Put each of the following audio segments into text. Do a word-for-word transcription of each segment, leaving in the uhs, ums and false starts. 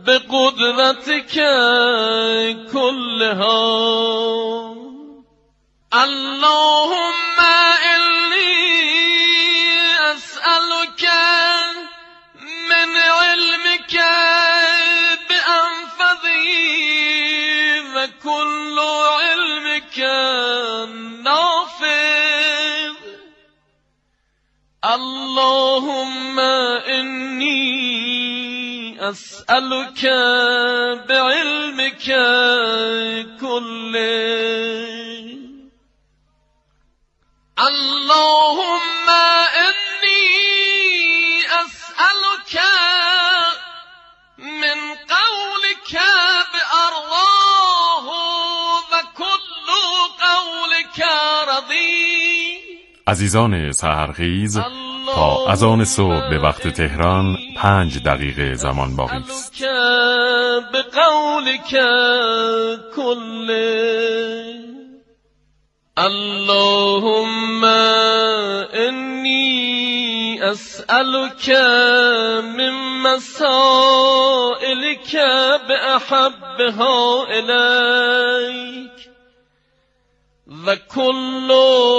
بقدرتك كلها. اللهم إني أسألك من علمك بأنفذه وكل علمك نافذ. اللهم إني أسألك بعلمك كله. اللهم إني أسألك من قولك بأرضاه وكل قولك رضي. عزیزان سحرخیز، تا اذان صبح به وقت تهران پنج دقیقه زمان باقی است. بقولك كله. اللهم إني أسألك من مسائلك بأحبها إليك وكل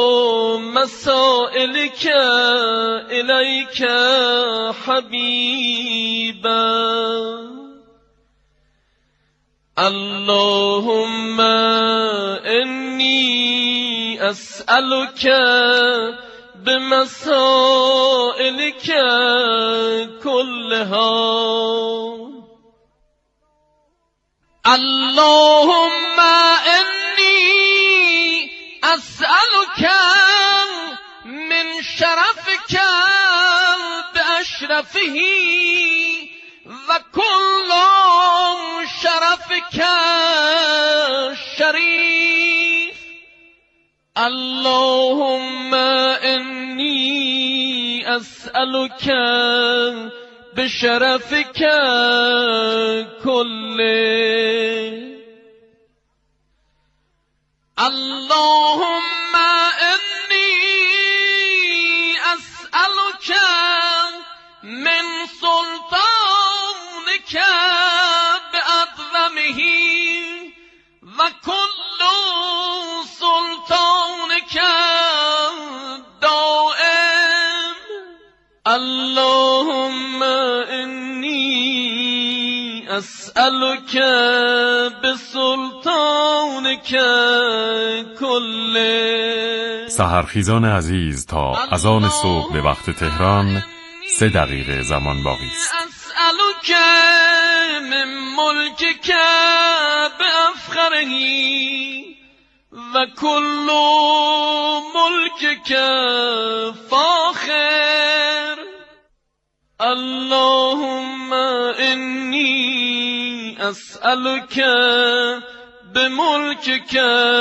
مسائلك إليك حبيبا. اللهم إني أسألك بمسائلك كلها. اللهم إني أسألك من شرفك بأشرفه وكل شرفك شريف. اللهم إني أسألك بشرفك كله. اللهم إني أسألك من سلطانك بأعظمه وكل سلطانك دائم. اللهم إني أسألك بسلطانك كله. سحرخیزان عزیز، تا اذان صبح به وقت تهران سه دقیقه زمان باقی است. اسألك من ملكك بأفخره وكل ملكك فاخر. اللهم إني أسألك بملكك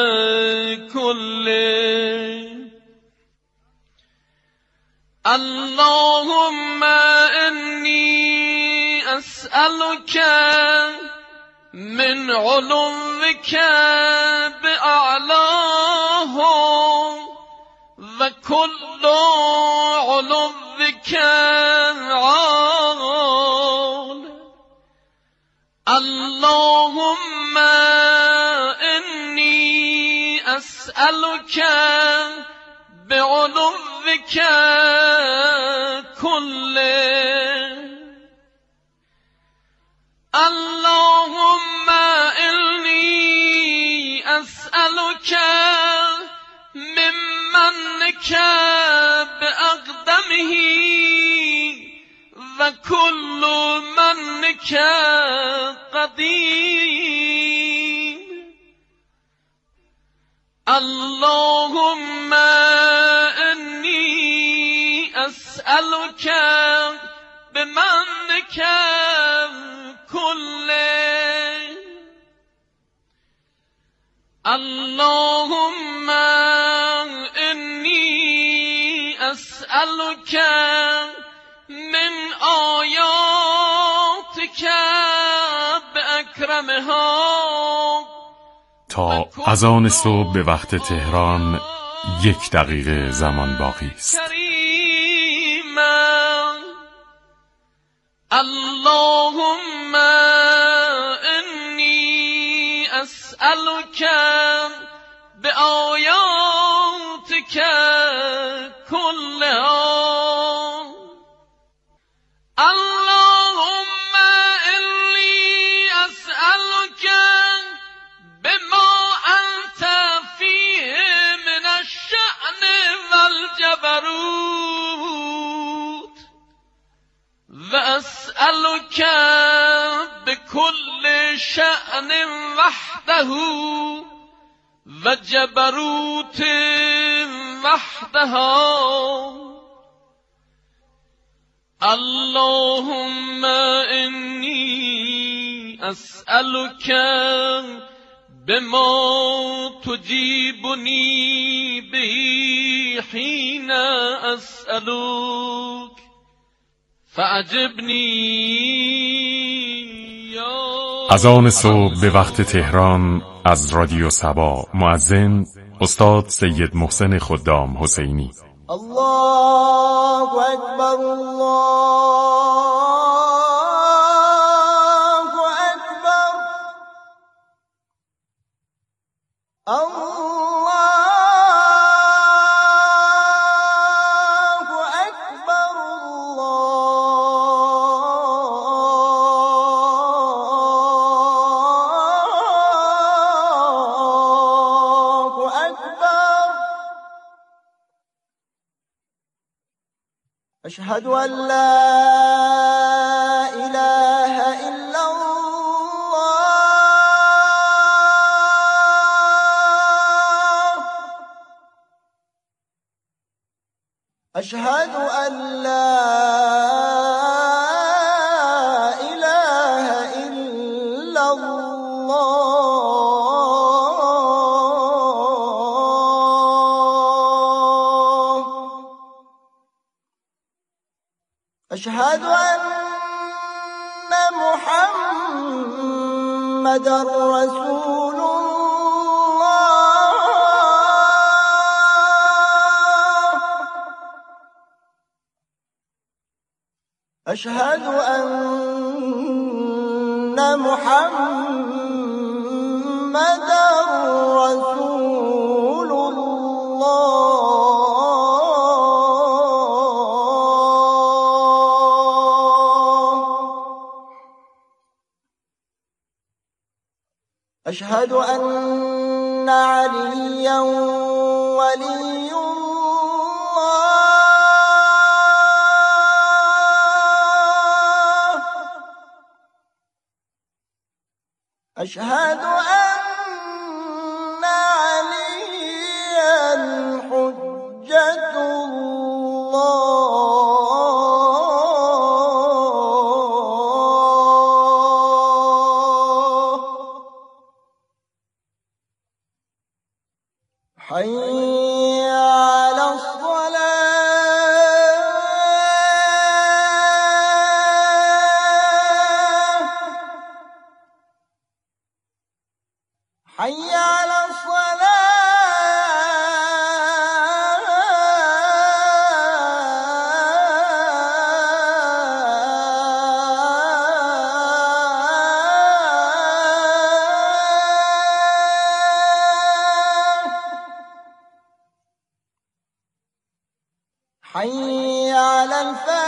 كله. اللهم إني أسألك من علوك بأعلاه وكل علوك عال. اللهم إني أسألك بعلوك كله. اللهم إني أسألك من منك بأقدمه وكل منك قديم. اللهم إني أسألك بمنك كله. اللهم إني أسألك من آیاتك بأکرمها. تا اذان صبح به وقت تهران یک دقیقه زمان باقی است. اللهم أسألك بآياتك كلها اللهم إني أسألك بما أنت فيه من الشأن والجبروت وأسألك بكل شأن وحده وجبروت وحدها اللهم إني أسألك بما تجيبني به حين أسألك فأجبني یا اذان صبح به وقت تهران از رادیو صبا. مؤذن استاد سید محسن خدام حسینی. الله اکبر الله اکبر الله اکبر الله اکبر أشهد أن لا إله إلا الله أشهد أن لا إله إلا الله أشهد أن محمدًا رسول الله أشهد أن محمدًا رسول أشهد أن عليا ولي الله أشهد أن عليا حجة الله حي على الصلاة حي على الصلاة حي على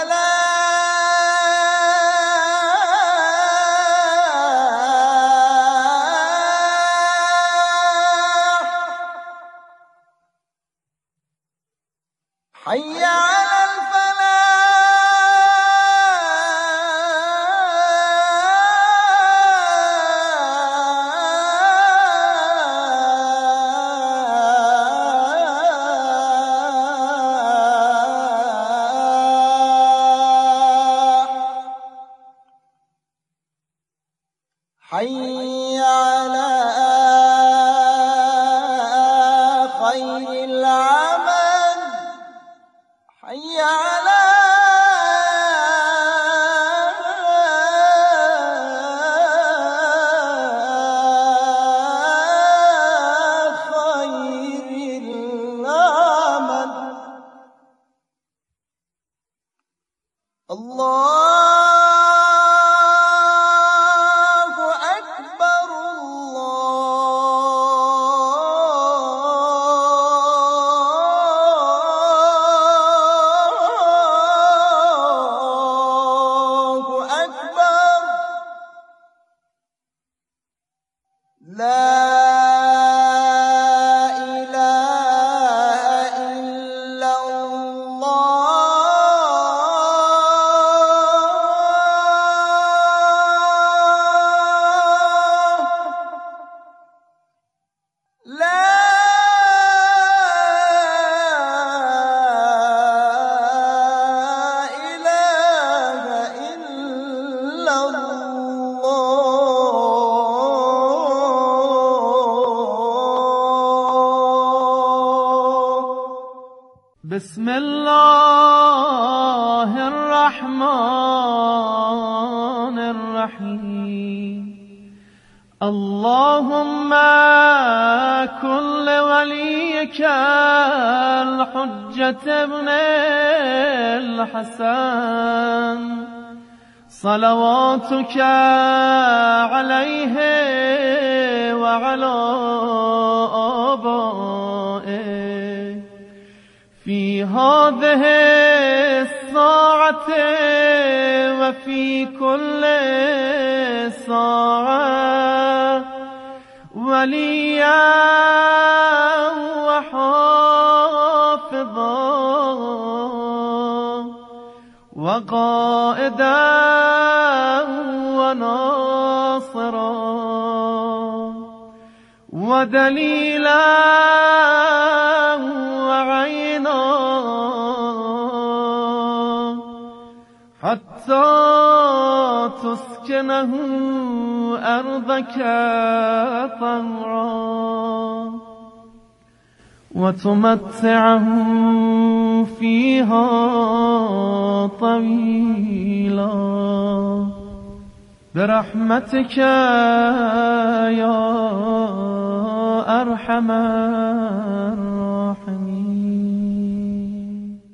الفلاح حي على الفلاح حي على خير العمل حي على خير العمل الله أكبر الله بسم الله الرحمن الرحيم اللهم كن لوليك الحجة ابن الحسن صلواتك عليه وعلى آبائه في هذه الساعة وفي كل ساعة وليا وحافظا وقائدا وناصرا ودليلا وعينا حتى تسكنه أرضك طوعا وتمتعه فيها طويلا برحمتك يا أرحم الراحمين.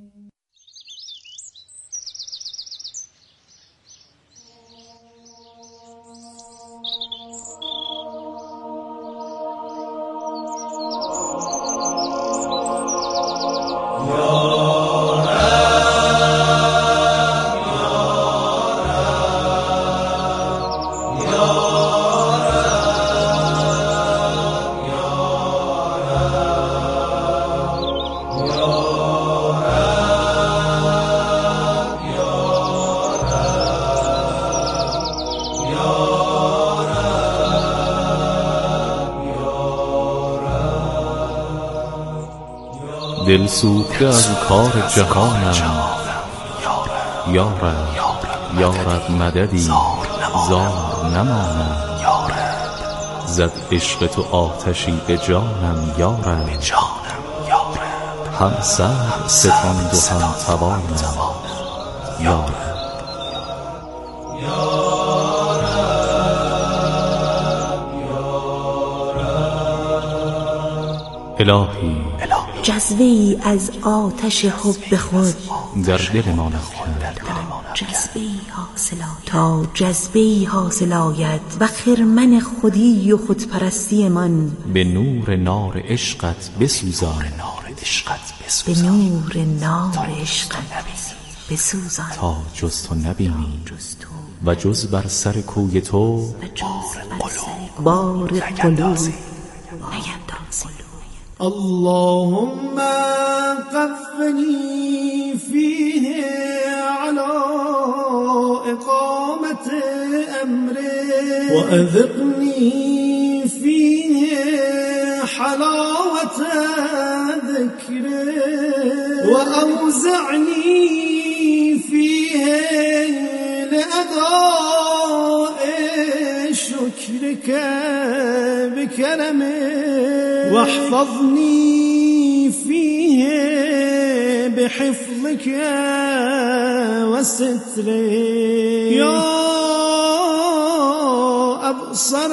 دل سوخته از کار جهانم یارب یارب مددی زار نمانم زد عشق تو آتشی به جانم یارب هم سر ستاند و هم توانم یارب الهی جذبه‌ای از آتش حب خود در دل ما نفکن جذبه‌ای حاصل آید تا جذبه‌ای حاصل آید و خرمن خودی و خودپرستی من به نور نار عشقت بسوزان به نور نار عشقت بسوزان تا جز تو نبینی و جز بر سر کوی تو بار قلوب نیندازی. اللهم قفني فيه على إقامة أمره وأذقني فيه حلاوة ذكره وأوزعني فيه لأداء شكرك بكرمه واحفظني فيه بحفظك وسترك يا أبصر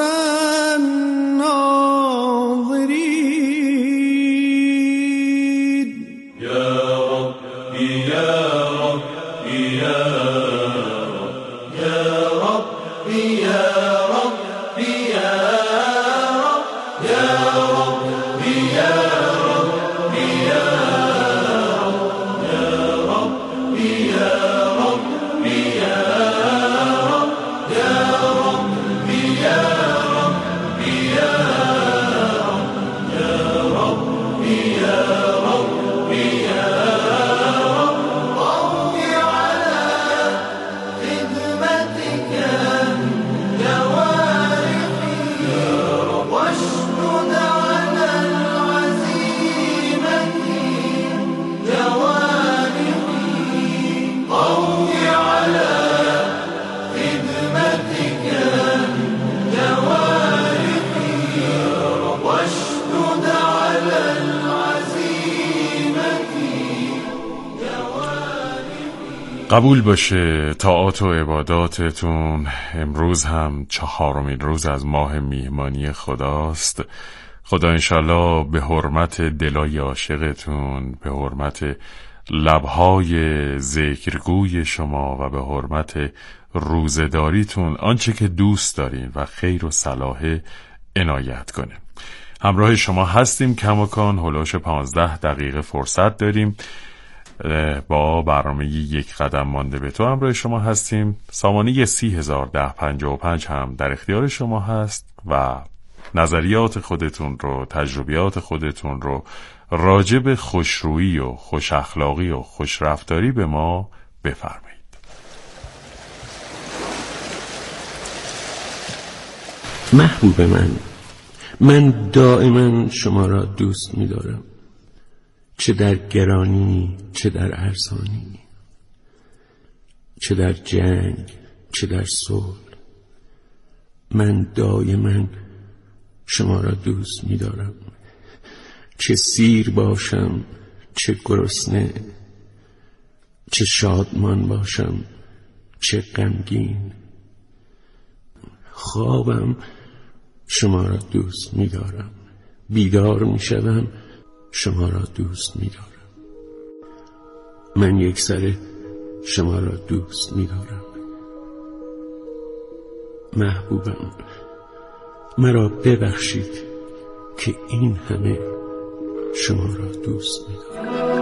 الناظرين يا ربي يا ربي يا رب يا ربي يا ربي يا رب يا ربي يا ربي يا رب يا ربي يا ربي يا رب يا ربي يا ربي يا قبول باشه طاعات و عباداتتون. امروز هم چهارمین روز از ماه میهمانی خداست. خدا انشالله به حرمت دلای عاشقتون، به حرمت لبهای ذکرگوی شما و به حرمت روزداریتون آنچه که دوست دارین و خیر و صلاح عنایت کنه. همراه شما هستیم کماکان، هلوش پانزده دقیقه فرصت داریم با برنامه یک قدم مانده به تو همراه شما هستیم. سامانه سی هزار ده پنجاه و پنج هم در اختیار شما هست و نظریات خودتون رو، تجربیات خودتون رو راجع به خوشرویی و خوش اخلاقی و خوش رفتاری به ما بفرمایید. محبوب من، من دائما شما را دوست می دارم، چه در گرانی چه در ارزانی، چه در جنگ چه در صلح. من دائما شما را دوست می دارم، چه سیر باشم چه گرسنه، چه شادمان باشم چه غمگین. خوابم شما را دوست می دارم، بیدار می شدم شما را دوست می دارم. من یک سره شما را دوست می دارم. محبوبم، مرا ببخشید که این همه شما را دوست می دارم.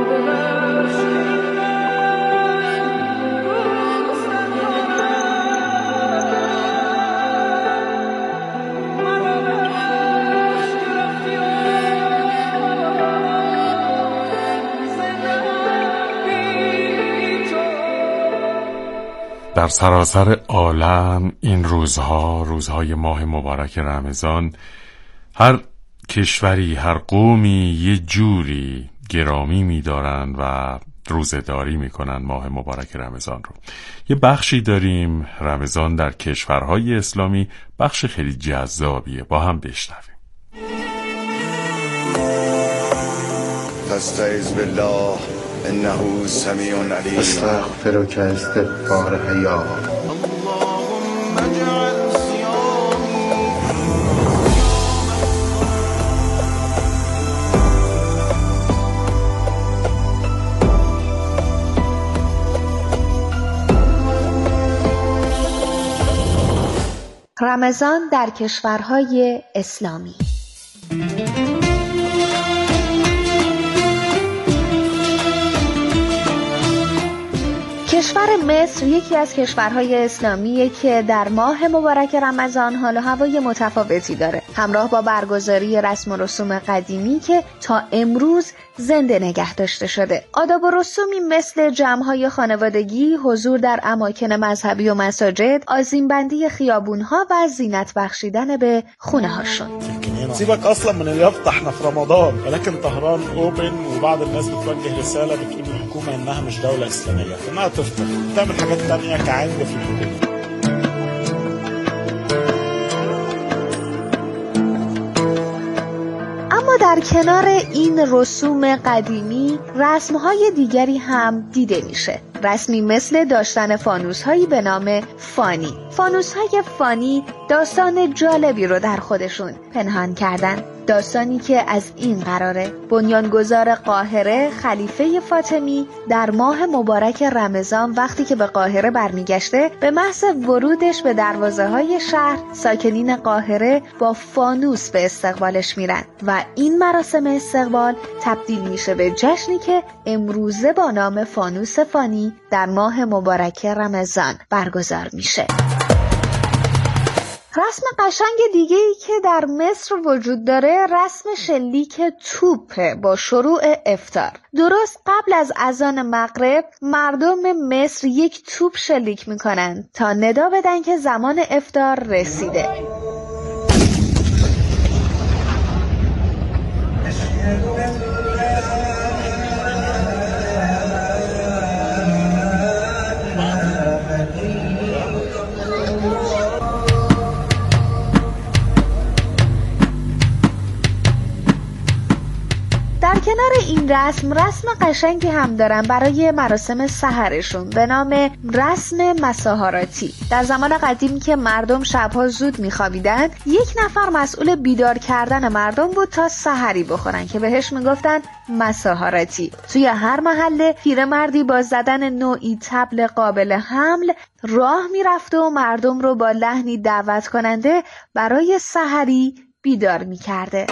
در سراسر عالم این روزها، روزهای ماه مبارک رمضان، هر کشوری، هر قومی یه جوری گرامی می‌دارن و روزه‌داری می‌کنن ماه مبارک رمضان رو. یه بخشی داریم رمضان در کشورهای اسلامی، بخش خیلی جذابیه، با هم بشنویم. فاستعذ بالله انه سمیع علیم. استغفرک استغفار حیا. اللهم اجعل صیامی رمضان در کشورهای اسلامی. کشور مصر یکی از کشورهای اسلامیه که در ماه مبارک رمضان حال و هوای متفاوتی داره، همراه با برگزاری رسم و رسوم قدیمی که تا امروز زنده نگه داشته شده. آداب و رسومی مثل جمع‌های خانوادگی، حضور در اماکن مذهبی و مساجد، آذین‌بندی خیابون‌ها و زینت بخشیدن به خونه‌هاشون. سيبك اصلا من اليافطه، احنا في رمضان، ولكن طهران اوبن وبعض الناس بتوجه رساله بتقول للحكومه انها مش دوله اسلاميه، انها تفطر تعمل حاجات تانية كعند في الحكومه. اما در کنار این رسوم قدیمی رسم‌های دیگری هم دیده میشه. رسمی مثل داشتن فانوس‌هایی به نام فانی. فانوس‌های فانی داستان جالبی رو در خودشون پنهان کردن. داستانی که از این قراره: بنیانگذار قاهره خلیفه فاطمی در ماه مبارک رمضان وقتی که به قاهره برمیگشته، به محض ورودش به دروازه‌های شهر ساکنین قاهره با فانوس به استقبالش میرن و این مراسم استقبال تبدیل میشه به جشنی که امروزه با نام فانوس فانی در ماه مبارک رمضان برگزار میشه. رسم قشنگ دیگه‌ای که در مصر وجود داره رسم شلیک توپه با شروع افطار. درست قبل از اذان مغرب مردم مصر یک توپ شلیک میکنن تا ندا بدن که زمان افطار رسیده. در کنار این رسم رسم قشنگی هم دارن برای مراسم سحرشون به نام رسم مساحراتی. در زمان قدیم که مردم شبها زود میخوابیدن، یک نفر مسئول بیدار کردن مردم بود تا سحری بخورن که بهش میگفتن مساحراتی. توی هر محله پیرمردی با زدن نوعی طبل قابل حمل راه میرفت و مردم رو با لحنی دعوت کننده برای سحری بیدار میکرده.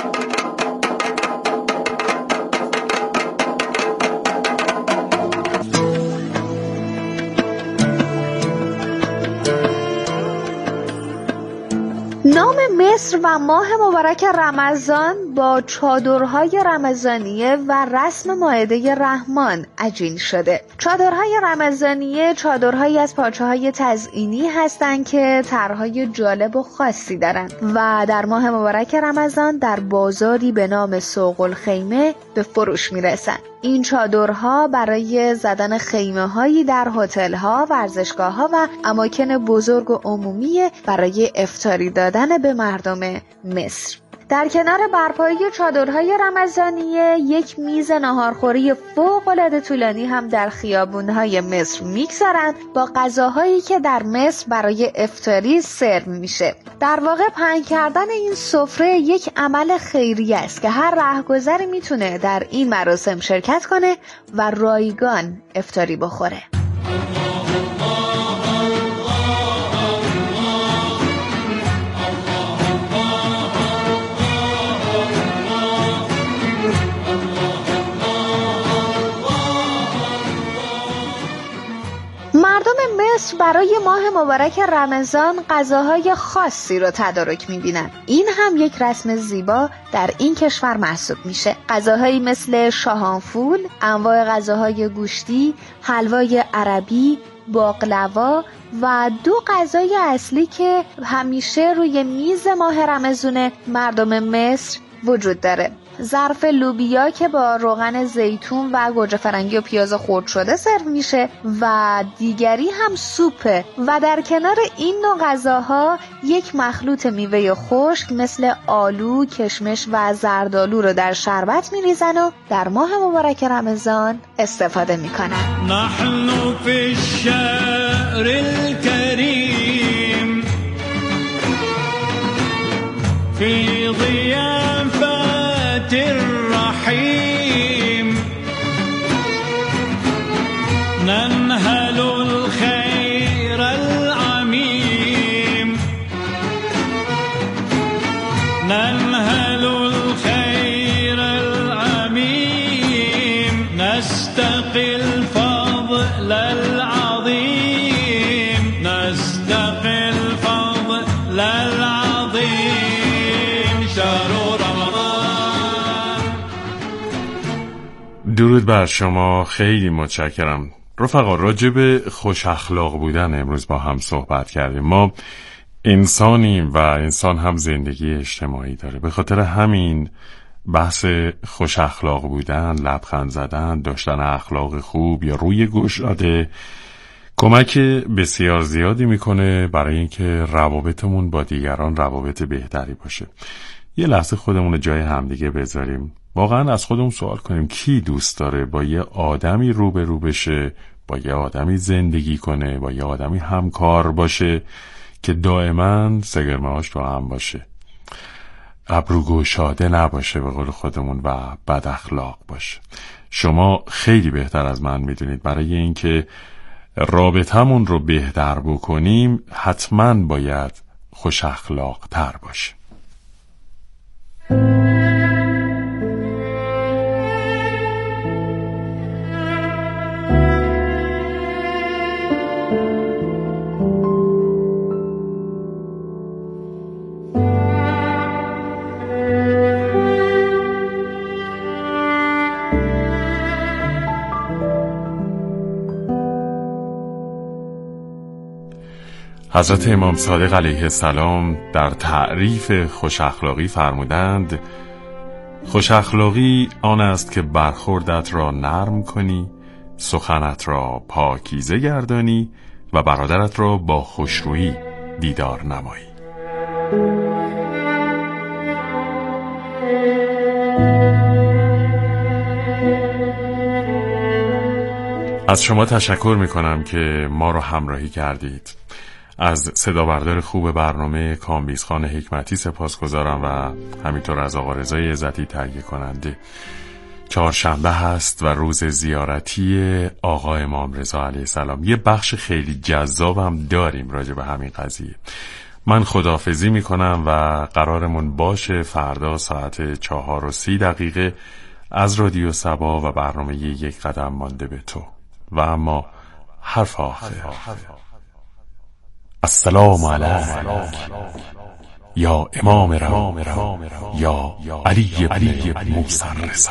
نام مصر و ماه مبارک رمضان با چادرهای رمضانیه و رسم مائده رحمان عجین شده. چادرهای رمضانیه چادرهایی از پارچه‌های تزئینی هستند که طرح‌های جالب و خاصی دارن و در ماه مبارک رمضان در بازاری به نام سوق الخیمه به فروش میرسن. این چادرها برای زدن خیمه‌هایی در هتل‌ها، ورزشگاه‌ها و اماکن بزرگ و عمومی برای افطاری دادن به مردم مصر. در کنار برپایی چادرهای رمضانیه یک میز ناهارخوری فوق‌العاده طولانی هم در خیابون‌های مصر می‌گذارند با غذاهایی که در مصر برای افطاری سرو میشه. در واقع پهن کردن این سفره یک عمل خیریه است که هر رهگذری میتونه در این مراسم شرکت کنه و رایگان افطاری بخوره. مردم مصر برای ماه مبارک رمضان غذاهای خاصی رو تدارک می‌بینن. این هم یک رسم زیبا در این کشور محسوب میشه. غذاهایی مثل شاهانفول، انواع غذاهای گوشتی، حلوای عربی، باقلوا و دو غذای اصلی که همیشه روی میز ماه رمضان مردم مصر وجود داره. ظرف لوبیا که با روغن زیتون و گوجه فرنگی و پیاز خرد شده سرو میشه و دیگری هم سوپه و در کنار این نوع غذاها یک مخلوط میوه خشک مثل آلو، کشمش و زردآلو رو در شربت میریزن و در ماه مبارک رمضان استفاده میکنن. نحن فی الشهر الكریم فی ضیافت الرحیم ننهل الخیر العمیم ننهل الخیر العمیم نستقی الفضل العظیم نستقی الفضل العظیم شهر درود بر شما، خیلی متشکرم. رفقا، راجع به خوش اخلاق بودن امروز با هم صحبت کردیم. ما انسانیم و انسان هم زندگی اجتماعی داره. به خاطر همین بحث خوش اخلاق بودن، لبخند زدن، داشتن اخلاق خوب یا روی گشاده کمک بسیار زیادی میکنه برای اینکه روابطمون با دیگران روابط بهتری باشه. یه لحظه خودمون رو جای همدیگه بذاریم، واقعا از خودمون سوال کنیم کی دوست داره با یه آدمی روبرو بشه، با یه آدمی زندگی کنه، با یه آدمی همکار باشه که دائما سگرمه‌هاش تو هم باشه، ابرو گشاده نباشه به قول خودمون و بد اخلاق باشه. شما خیلی بهتر از من میدونید برای اینکه رابطمون رو بهتر بکنیم حتما باید خوش اخلاق تر باشه. حضرت امام صادق علیه السلام در تعریف خوش اخلاقی فرمودند: خوش اخلاقی آن است که برخوردت را نرم کنی، سخنت را پاکیزه گردانی و برادرت را با خوشرویی دیدار نمایی. از شما تشکر میکنم که ما رو همراهی کردید. از صدا بردار خوب برنامه کامبیز خان حکمتی سپاسگزارم و همینطور از آقا رضای عزتی تهیه کننده. چهارشنبه هست و روز زیارتی آقا امام رضا علیه السلام. یه بخش خیلی جذابم داریم راجع به همین قضیه. من خداحافظی میکنم و قرارمون باشه فردا ساعت چهار و سی دقیقه از رادیو صبا و برنامه یک قدم مانده به تو. و اما حرف آخر، السلام علیک یا امام را یا علی ابن موسی الرضا.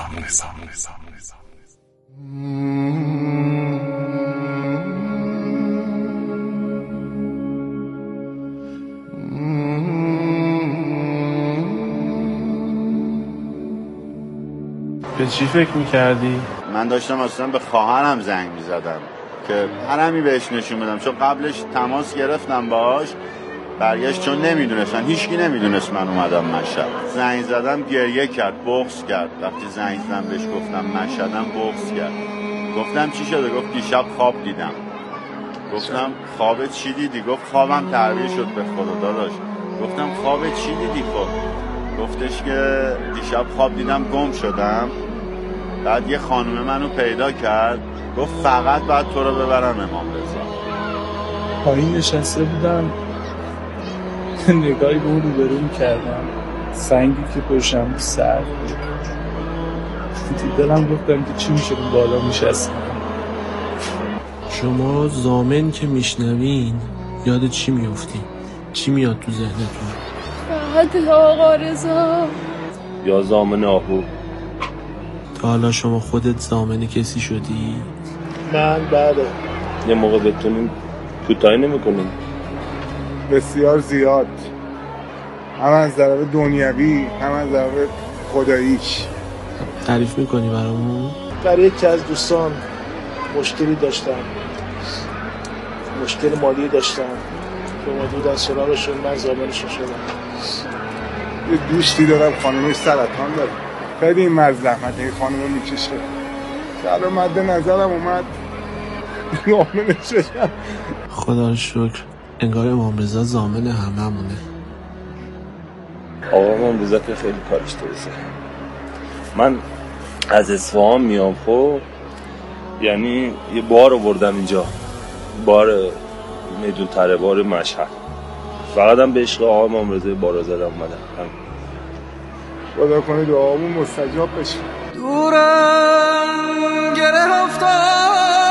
به چی فکر میکردی؟ من داشتم اصلا به خواهرم زنگ میزدم که هرمی بهش نشون بدم، چون قبلش تماس گرفتم باش، برگشت چون نمیدونستن، هیچکی نمیدونست من اومدم مشهد. زنگ زدم گریه کرد، بغض کرد. وقتی زنگ زدم بهش گفتم مشهدم، بغض کرد. گفتم چی شده؟ گفت دیشب خواب دیدم. گفتم خواب چی دیدی؟ گفت خوابم تعبیر شد به خدا داداش. گفتم خواب چی دیدی؟ خب گفتش که دیشب خواب دیدم گم شدم، بعد یه خانومه منو پیدا کرد، گفت فقط بعد تو رو ببرم امام رضا. پایین نشسته بودم، نگاهی به اون روبرو کردم، سنگی که پشتم بود سرد بود. دلم گفتم که چی میشه اون بالا میشستم. شما زامن که میشنوین یاد چی میفتین؟ چی میاد تو ذهنتون؟ فقط آقا رضا یا زامن آهو. تا حالا شما خودت زامن کسی شدی؟ من بله. یه موقع بتونیم کوتاهی نمی‌کنیم. بسیار زیاد، هم از ضرب دنیوی هم از ضرب خداییش. تعریف میکنی برامون؟ برای یکی از دوستان مشکلی داشتم، مشکل مالی داشتم که اومد از سراغشون، من زامنشون شدم. یه دوستی دارم خانمش سرطان داره، خیلی این مرز زحمت این خانمو میکشه، که الان مد نظرم اومد زامنش شدم. خدا رو شکر انگار امام رضا زامن هممونه. آقا امام رضا که خیلی کارش درسته. من از اصفهان میام، خب یعنی یه بار رو بردم اینجا، بار میدون تره، بار مشهد، فقط هم به عشق آقا امام رضا بارا زدم اومدم. خدا کنه دعامون مستجاب بشه. دورم گره افتاده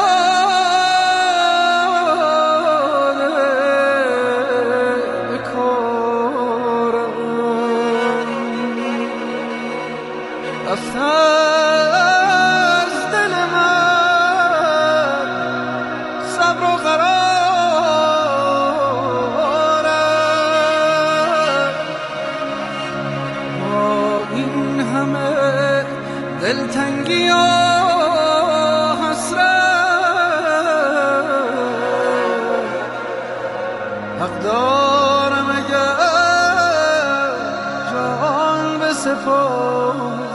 به کارم، رفت از دل من صبر و قرارم. با این همه دلتنگی و حسرت حق دارم اگر جان بسپارم.